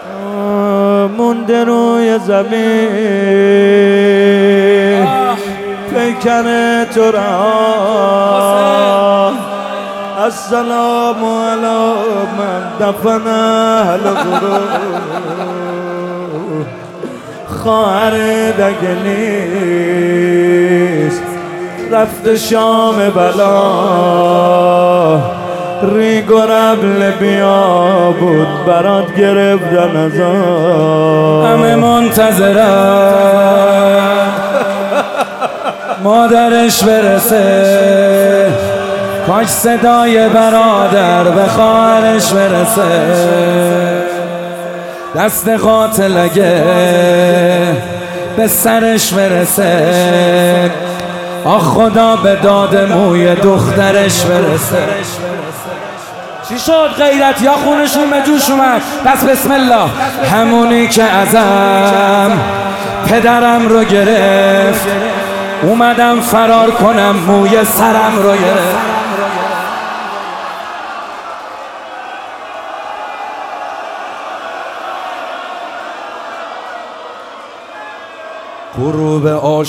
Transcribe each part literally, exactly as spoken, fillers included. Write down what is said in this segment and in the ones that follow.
مونده روی زمین پیکر تو را. السلام علی من دفن اهل غرور. خواهر دگه نیست رفت شام بلا. ریگ و ربل بیا بود برات گرفتن ازا. همه منتظرم مادرش برسه، کاش صدای برادر به خواهرش برسه. دست قاتل اگه به سرش برسه، آخ خدا به داد موی دخترش برسه. چی شد غیرت یا خونشون به جوش اومد؟ پس بسم الله. همونی که ازم پدرم رو گرفت، اومدم فرار کنم موی سرم رو گرفت. غروب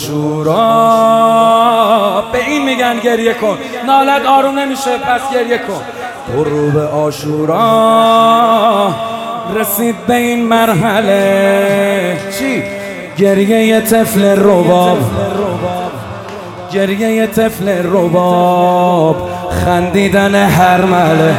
عاشورا به این میگن گریه کن، نالت آروم نمیشه پس گریه کن. غروب عاشورا رسید به این مرحله، چی؟ گریه طفل رباب، گریه طفل رباب، خندیدن هر مله.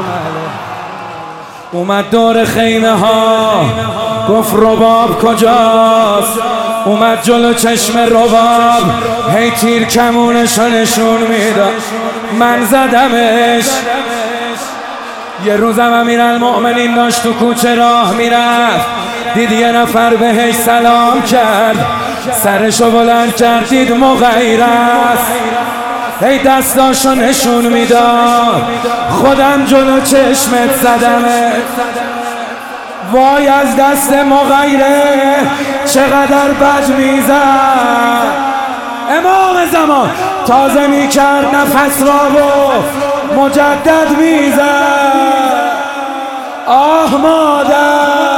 اومد دور خیمه ها گفت رباب کجاست؟ اومد جلو چشم رباب هی تیر کمونشو نشون میداد. من زدمش. یه روزم امیرالمؤمنین داشت تو کوچه راه میرفت، دید یه نفر بهش سلام کرد، سرشو بلند کرد دید مغیر است، هی دستاشو نشون میداد. خودم جلو چشمت زدمه. وای از دست مغیره چقدر بد میزد. امام زمان تازه میکرد نفس را و مجدد میزد. آه مادر